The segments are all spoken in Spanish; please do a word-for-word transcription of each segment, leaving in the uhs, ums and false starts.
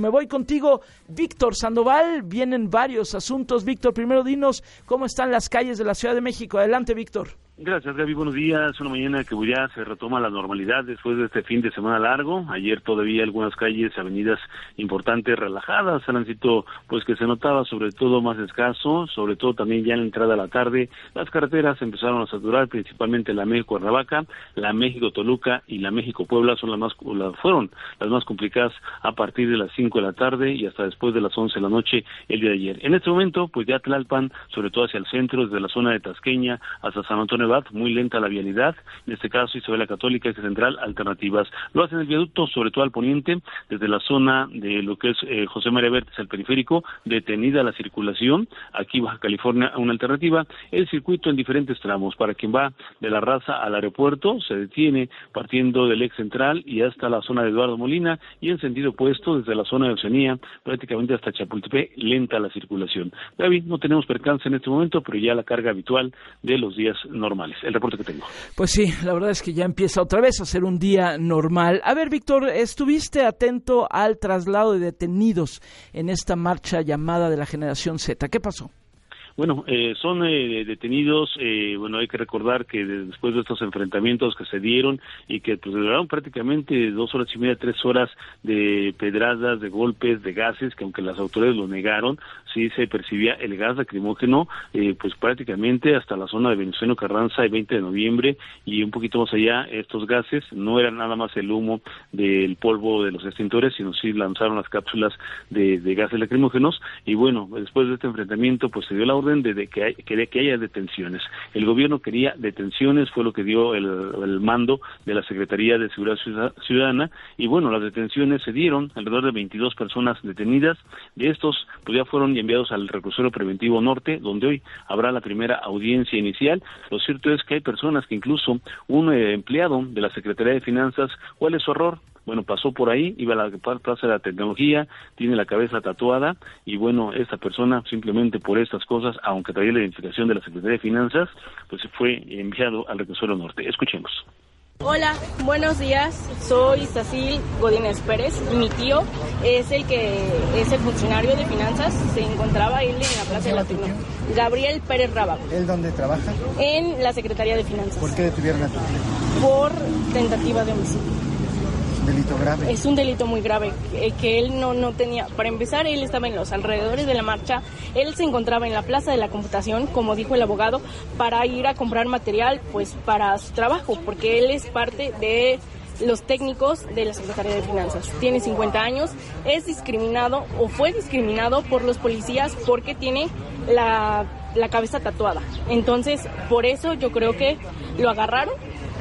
Me voy contigo, Víctor Sandoval. Vienen varios asuntos. Víctor, primero dinos cómo están las calles de la Ciudad de México. Adelante, Víctor. Gracias, Gaby. Buenos días. Una mañana que ya se retoma la normalidad después de este fin de semana largo. Ayer todavía algunas calles, avenidas importantes, relajadas, tránsito pues que se notaba sobre todo más escaso, sobre todo también ya en la entrada a la tarde. Las carreteras empezaron a saturar, principalmente la México-Cuernavaca, la México-Toluca y la México-Puebla son las más las fueron las más complicadas a partir de las cinco de la tarde y hasta después de las once de la noche el día de ayer. En este momento, pues ya Tlalpan, sobre todo hacia el centro, desde la zona de Tasqueña hasta San Antonio Abad, muy lenta la vialidad, en este caso Isabel la Católica, Eje Central, alternativas. Lo hacen el viaducto, sobre todo al poniente, desde la zona de lo que es eh, José María Vértiz al periférico, detenida la circulación, aquí Baja California una alternativa, el circuito en diferentes tramos, para quien va de la Raza al aeropuerto, se detiene partiendo del Eje Central y hasta la zona de Eduardo Molina, y en sentido opuesto, desde la zona de Oceanía, prácticamente hasta Chapultepec, lenta la circulación. Gaby, no tenemos percance en este momento, pero ya la carga habitual de los días normales. El reporte que tengo. Pues sí, la verdad es que ya empieza otra vez a ser un día normal. A ver, Víctor, ¿estuviste atento al traslado de detenidos en esta marcha llamada de la Generación Z? ¿Qué pasó? Bueno, eh, son eh, detenidos, eh, bueno, hay que recordar que después de estos enfrentamientos que se dieron y que pues duraron prácticamente dos horas y media, tres horas de pedradas, de golpes, de gases, que aunque las autoridades lo negaron, sí se percibía el gas lacrimógeno, eh, pues prácticamente hasta la zona de Venustiano Carranza el veinte de noviembre y un poquito más allá. Estos gases no eran nada más el humo del polvo de los extintores, sino sí lanzaron las cápsulas de, de gases lacrimógenos y bueno, después de este enfrentamiento pues se dio la orden de, de que, hay, que, que haya detenciones. El gobierno quería detenciones, fue lo que dio el, el mando de la Secretaría de Seguridad Ciudadana, y bueno, las detenciones se dieron, alrededor de veintidós personas detenidas. De estos, pues ya fueron enviados al reclusorio preventivo norte, donde hoy habrá la primera audiencia inicial. Lo cierto es que hay personas que incluso un eh, empleado de la Secretaría de Finanzas, ¿cuál es su error? Bueno, pasó por ahí, iba a la Plaza de la Tecnología, tiene la cabeza tatuada, y bueno, esta persona simplemente por estas cosas, aunque traía la identificación de la Secretaría de Finanzas, pues fue enviado al reclusorio norte. Escuchemos. Hola, buenos días, soy Cecil Godínez Pérez, mi tío es el que es el funcionario de finanzas, se encontraba él en la Plaza de la Tecnología. Gabriel Pérez Rábago. ¿Él dónde trabaja? En la Secretaría de Finanzas. ¿Por qué detuvieron a tu tío? Por tentativa de homicidio. ¿Delito grave? Es un delito muy grave, que, que él no, no tenía. Para empezar, él estaba en los alrededores de la marcha, él se encontraba en la Plaza de la Computación, como dijo el abogado, para ir a comprar material pues para su trabajo, porque él es parte de los técnicos de la Secretaría de Finanzas. Tiene cincuenta años, es discriminado o fue discriminado por los policías porque tiene la, la cabeza tatuada. Entonces, por eso yo creo que lo agarraron.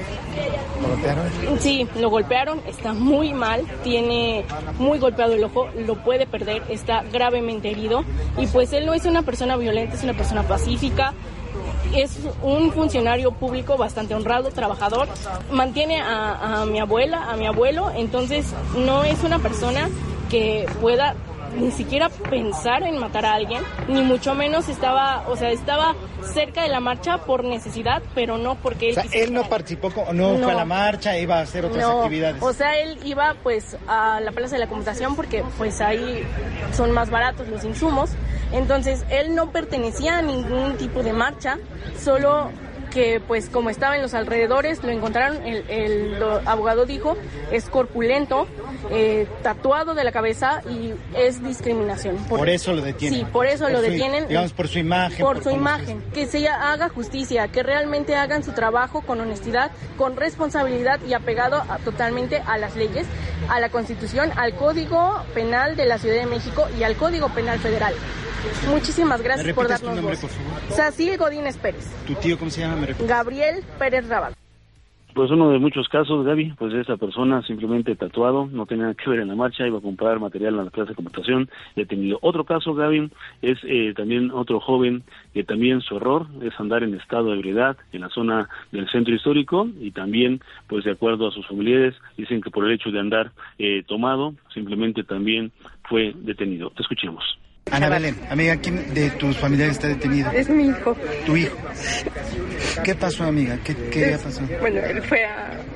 ¿Lo golpearon? Sí, lo golpearon, está muy mal, tiene muy golpeado el ojo, lo puede perder, está gravemente herido y pues él no es una persona violenta, es una persona pacífica, es un funcionario público bastante honrado, trabajador, mantiene a, a mi abuela, a mi abuelo, entonces no es una persona que pueda ni siquiera pensar en matar a alguien, ni mucho menos estaba, o sea, estaba cerca de la marcha por necesidad, pero no porque él... O sea, él no participó, no, no fue a la marcha, iba a hacer otras no, actividades. O sea, él iba pues a la Plaza de la Computación porque pues ahí son más baratos los insumos, entonces él no pertenecía a ningún tipo de marcha, solo que pues como estaba en los alrededores, lo encontraron, el, el lo, abogado dijo, es corpulento, eh, tatuado de la cabeza y es discriminación. Por, por eso lo detienen. Sí, por eso por lo su, detienen. Digamos, por su imagen. Por, por su imagen, que se haga justicia, que realmente hagan su trabajo con honestidad, con responsabilidad y apegado a, totalmente a las leyes, a la Constitución, al Código Penal de la Ciudad de México y al Código Penal Federal. Muchísimas gracias por darnos tu nombre, voz. por favor? Cecil Godínez Pérez. ¿Tu tío cómo se llama? ¿Me Gabriel Pérez Rábago. Pues uno de muchos casos, Gaby, pues esta persona simplemente tatuado, no tenía nada que ver en la marcha, iba a comprar material en la Plaza de Computación, detenido. Otro caso, Gaby, es eh, también otro joven que también su error es andar en estado de ebriedad en la zona del centro histórico y también, pues de acuerdo a sus familiares, dicen que por el hecho de andar eh, tomado, simplemente también fue detenido. Te escuchemos. Ana Belén, amiga, ¿quién de tus familiares está detenido? Es mi hijo. ¿Tu hijo? ¿Qué pasó, amiga? ¿Qué, qué es, pasó? Bueno, él fue a,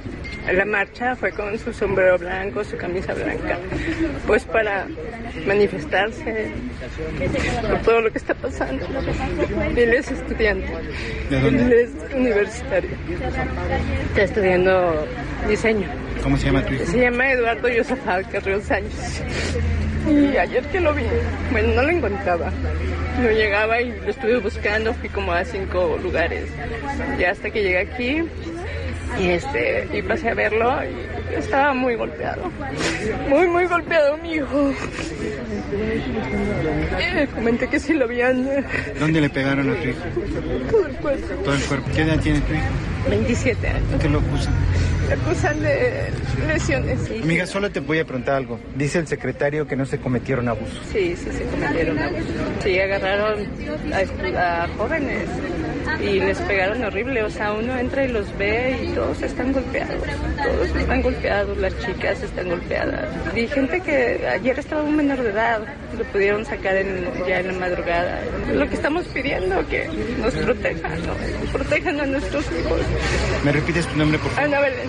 la marcha fue con su sombrero blanco, su camisa blanca, pues para manifestarse por todo lo que está pasando. Él es estudiante, él es universitario, está estudiando diseño. ¿Cómo se llama tu hijo? Se llama Eduardo Yosafat Carrillo Sánchez. Y ayer que lo vi, bueno, no lo encontraba. No llegaba y lo estuve buscando, fui como a cinco lugares. Y hasta que llegué aquí, y este, y pasé a verlo, y estaba muy golpeado. Muy, muy golpeado mi hijo. Eh, comenté que si lo habían... ¿Dónde le pegaron a tu hijo? Todo el cuerpo. Todo el cuerpo. ¿Qué edad tiene tu hijo? veintisiete años. ¿Qué lo acusan? Le acusan de lesiones. Sí. Amiga, solo te voy a preguntar algo. Dice el secretario que no se cometieron abusos. Sí, sí se cometieron abusos. Sí, agarraron a, a jóvenes y les pegaron horrible. O sea, uno entra y los ve y todos están golpeados. Todos están golpeados, las chicas están golpeadas. Y gente que ayer estaba un menor de edad, lo pudieron sacar en, ya en la madrugada. Lo que estamos pidiendo, que nos protejan, ¿no? Protejan a nuestros hijos. ¿Me repites tu nombre, por favor? Ana Belén.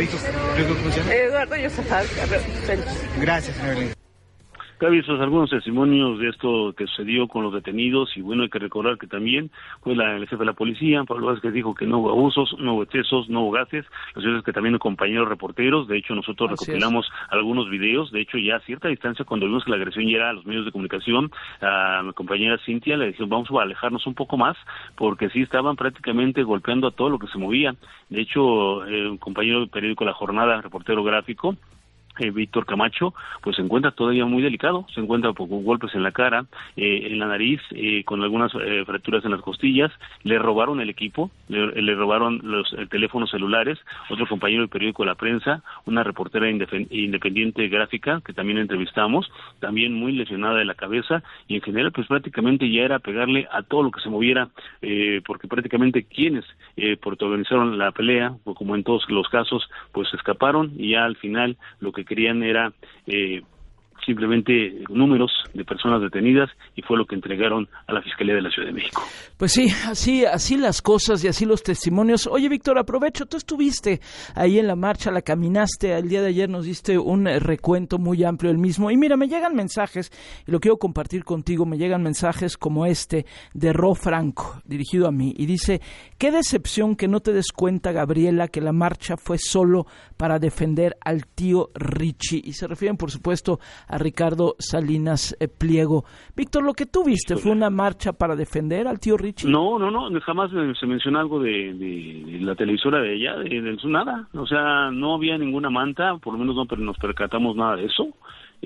¿Cómo se llama? Eduardo Yosafat Sánchez. Gracias, Ana Belén. Gaby, estos algunos testimonios de esto que sucedió con los detenidos, y bueno, hay que recordar que también fue la, el jefe de la policía, Pablo Vázquez, dijo que no hubo abusos, no hubo excesos, no hubo gases. Lo cierto es que también compañeros reporteros, de hecho nosotros Así recopilamos es. algunos videos, de hecho ya a cierta distancia, cuando vimos que la agresión ya era a los medios de comunicación, a mi compañera Cintia le dijeron vamos a alejarnos un poco más, porque sí estaban prácticamente golpeando a todo lo que se movía. De hecho, eh, un compañero del periódico La Jornada, reportero gráfico, Eh, Víctor Camacho, pues se encuentra todavía muy delicado, se encuentra con golpes en la cara, eh, en la nariz, eh, con algunas eh, fracturas en las costillas. Le robaron el equipo, le, le robaron los eh, teléfonos celulares. Otro compañero del periódico La Prensa, una reportera indef- independiente gráfica que también entrevistamos, también muy lesionada de la cabeza, y en general pues prácticamente ya era pegarle a todo lo que se moviera, eh, porque prácticamente quienes eh, protagonizaron la pelea, o como en todos los casos, pues escaparon, y ya al final lo que querían era eh, simplemente números de personas detenidas, y fue lo que entregaron a la Fiscalía de la Ciudad de México. Pues sí, así así las cosas y así los testimonios. Oye, Víctor, aprovecho, tú estuviste ahí en la marcha, la caminaste, el día de ayer nos diste un recuento muy amplio del mismo, y mira, me llegan mensajes, y lo quiero compartir contigo, me llegan mensajes como este de Ro Franco, dirigido a mí, y dice: qué decepción que no te des cuenta, Gabriela, que la marcha fue solo para defender al tío Richie, y se refieren, por supuesto, a Ricardo Salinas eh, Pliego. Víctor, lo que tú viste, ¿fue una marcha para defender al tío Richie? No, no, no, jamás se menciona algo de, de, de la televisora de ella, de, de nada, o sea, no había ninguna manta, por lo menos no nos percatamos nada de eso.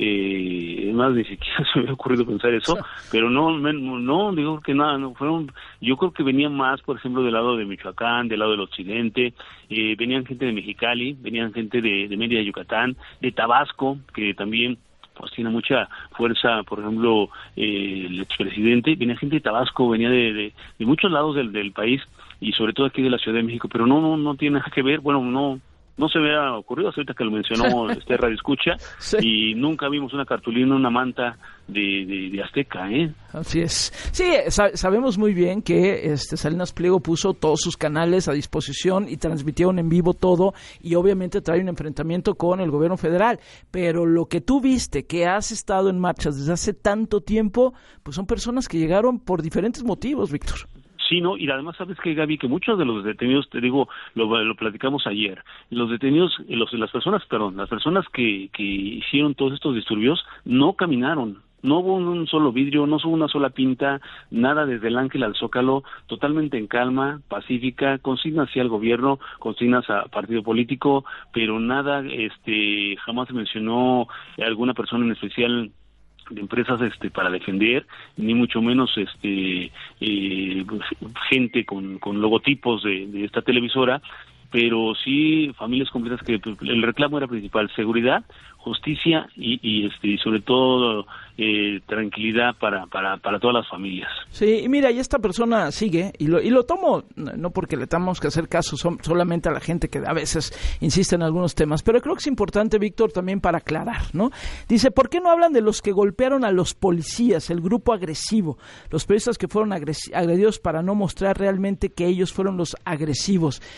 Eh, más ni siquiera se me había ocurrido pensar eso, pero no, no, digo que nada, no fueron, yo creo que venían más, por ejemplo, del lado de Michoacán, del lado del occidente, eh, venían gente de Mexicali, venían gente de, de Mérida, Yucatán, de Tabasco, que también pues tiene mucha fuerza, por ejemplo, eh, el expresidente, venía gente de Tabasco, venía de, de, de muchos lados del, del país, y sobre todo aquí de la Ciudad de México, pero no, no, no tiene nada que ver, bueno, no, no se me ha ocurrido, hasta ahorita que lo mencionó este Radio Escucha, sí. Y nunca vimos una cartulina, una manta de, de, de Azteca, ¿eh? Así es. Sí, sab- sabemos muy bien que este Salinas Pliego puso todos sus canales a disposición y transmitieron en vivo todo, y obviamente trae un enfrentamiento con el gobierno federal, pero lo que tú viste, que has estado en marchas desde hace tanto tiempo, pues son personas que llegaron por diferentes motivos, Víctor. Sí, no, y además sabes que, Gaby, que muchos de los detenidos, te digo, lo, lo platicamos ayer, los detenidos, los, las personas, perdón, las personas que, que hicieron todos estos disturbios no caminaron, no hubo un, un solo vidrio, no hubo una sola pinta, nada desde el Ángel al Zócalo, totalmente en calma, pacífica, consignas hacia el gobierno, consignas a partido político, pero nada, este, jamás se mencionó alguna persona en especial de empresas este para defender, ni mucho menos este eh, gente con, con logotipos de, de esta televisora, pero sí familias completas que el reclamo era principal: seguridad, justicia y, y este y sobre todo eh, tranquilidad para, para para todas las familias. Sí, y mira, y esta persona sigue, y lo y lo tomo no porque le tengamos que hacer caso son, solamente a la gente que a veces insiste en algunos temas, pero creo que es importante, Víctor, también para aclarar, ¿no? Dice: ¿por qué no hablan de los que golpearon a los policías, el grupo agresivo, los periodistas que fueron agres- agredidos, para no mostrar realmente que ellos fueron los agresivos?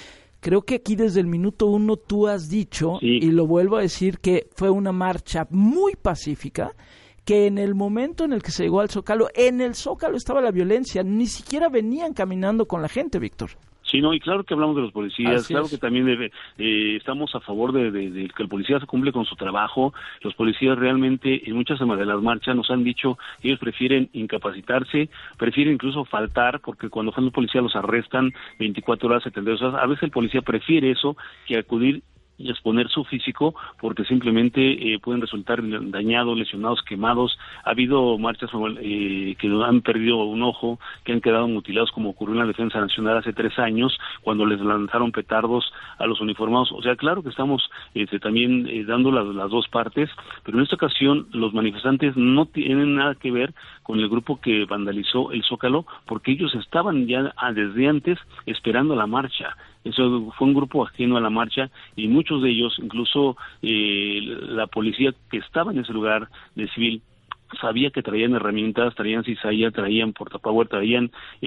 creo que aquí desde el minuto uno tú has dicho, sí. y lo vuelvo a decir, que fue una marcha muy pacífica, que en el momento en el que se llegó al Zócalo, en el Zócalo estaba la violencia, ni siquiera venían caminando con la gente, Víctor. Sí, no, y claro que hablamos de los policías, Así claro es. que también debe, eh, estamos a favor de, de, de que el policía se cumple con su trabajo. Los policías realmente en muchas de las marchas nos han dicho que ellos prefieren incapacitarse, prefieren incluso faltar, porque cuando son los policías los arrestan veinticuatro horas, setenta y dos horas. A veces el policía prefiere eso que acudir y exponer su físico, porque simplemente eh, pueden resultar dañados, lesionados, quemados. Ha habido marchas eh, que han perdido un ojo, que han quedado mutilados, como ocurrió en la Defensa Nacional hace tres años, cuando les lanzaron petardos a los uniformados. O sea, claro que estamos este, también eh, dando las, las dos partes, pero en esta ocasión los manifestantes no tienen nada que ver con el grupo que vandalizó el Zócalo, porque ellos estaban ya desde antes esperando la marcha. Eso fue un grupo ajeno a la marcha, y muchos de ellos, incluso eh, la policía que estaba en ese lugar de civil, sabía que traían herramientas, traían cizalla, traían portapower, traían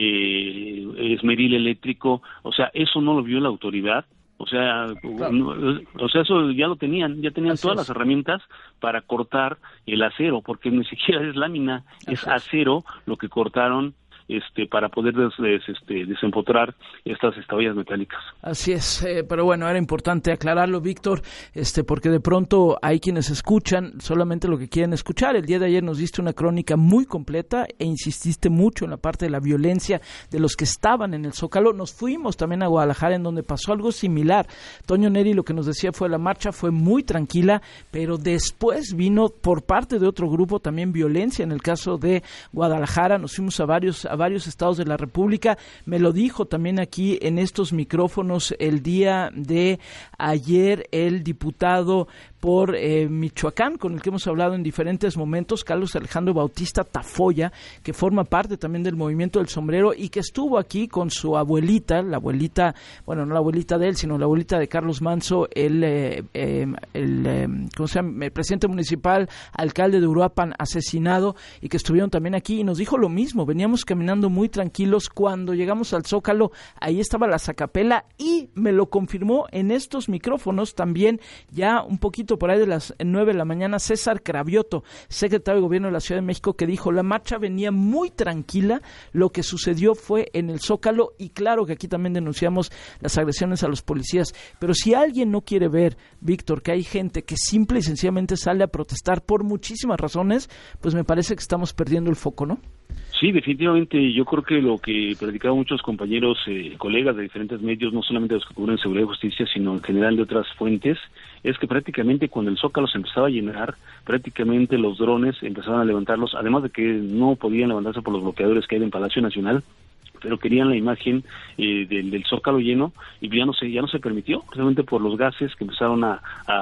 eh, esmeril eléctrico. O sea, eso no lo vio la autoridad. O sea, claro. no, o sea, eso ya lo tenían, ya tenían Así todas es. las herramientas para cortar el acero, porque ni siquiera es lámina, Así es acero lo que cortaron este para poder des, des, este, desempotrar estas estaballas metálicas. Así es, eh, pero bueno, era importante aclararlo, Víctor, este porque de pronto hay quienes escuchan solamente lo que quieren escuchar. El día de ayer nos diste una crónica muy completa e insististe mucho en la parte de la violencia de los que estaban en el Zócalo. Nos fuimos también a Guadalajara, en donde pasó algo similar. Toño Neri lo que nos decía fue: la marcha fue muy tranquila, pero después vino por parte de otro grupo también violencia. En el caso de Guadalajara nos fuimos a varios a varios estados de la República. Me lo dijo también aquí en estos micrófonos el día de ayer el diputado por eh, Michoacán, con el que hemos hablado en diferentes momentos, Carlos Alejandro Bautista Tafoya, que forma parte también del Movimiento del Sombrero y que estuvo aquí con su abuelita, la abuelita, bueno, no la abuelita de él, sino la abuelita de Carlos Manso, el, eh, eh, el, eh, ¿cómo se llama? El presidente municipal, alcalde de Uruapan, asesinado, y que estuvieron también aquí, y nos dijo lo mismo. Veníamos caminando muy tranquilos cuando llegamos al Zócalo, ahí estaba la Zacapela, y me lo confirmó en estos micrófonos también, ya un poquito por ahí de las nueve de la mañana, César Cravioto, secretario de Gobierno de la Ciudad de México, que dijo: la marcha venía muy tranquila, lo que sucedió fue en el Zócalo. Y claro que aquí también denunciamos las agresiones a los policías, pero si alguien no quiere ver, Víctor, que hay gente que simple y sencillamente sale a protestar por muchísimas razones, pues me parece que estamos perdiendo el foco, ¿no? Sí, definitivamente. Yo creo que lo que predicaban muchos compañeros, eh, colegas de diferentes medios, no solamente los que cubren seguridad y justicia, sino en general de otras fuentes, es que prácticamente cuando el Zócalo se empezaba a llenar, prácticamente los drones empezaban a levantarlos, además de que no podían levantarse por los bloqueadores que hay en Palacio Nacional, pero querían la imagen eh, del, del Zócalo lleno, y ya no se ya no se permitió, precisamente por los gases que empezaron a,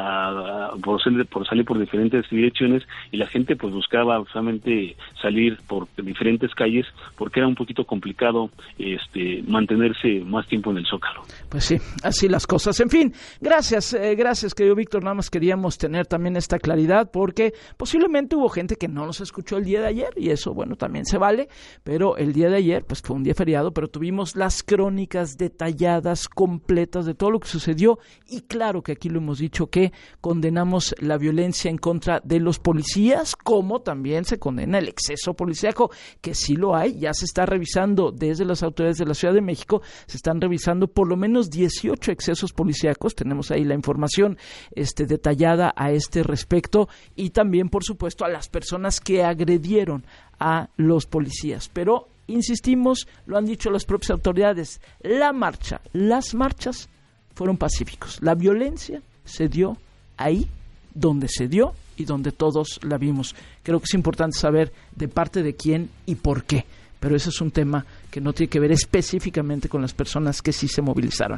a, a por, salir, por salir por diferentes direcciones, y la gente pues buscaba solamente salir por diferentes calles, porque era un poquito complicado este mantenerse más tiempo en el Zócalo. Pues sí, así las cosas. En fin, gracias, eh, gracias querido Víctor. Nada más queríamos tener también esta claridad, porque posiblemente hubo gente que no nos escuchó el día de ayer, y eso, bueno, también se vale, pero el día de ayer pues fue un día feriado, pero tuvimos las crónicas detalladas, completas de todo lo que sucedió, y claro que aquí lo hemos dicho, que condenamos la violencia en contra de los policías, como también se condena el exceso policíaco, que sí lo hay. Ya se está revisando desde las autoridades de la Ciudad de México, se están revisando por lo menos dieciocho excesos policíacos. Tenemos ahí la información este, detallada a este respecto, y también, por supuesto, a las personas que agredieron a los policías. Pero insistimos, lo han dicho las propias autoridades, la marcha, las marchas fueron pacíficos. La violencia se dio ahí donde se dio y donde todos la vimos. Creo que es importante saber de parte de quién y por qué, pero ese es un tema que no tiene que ver específicamente con las personas que sí se movilizaron.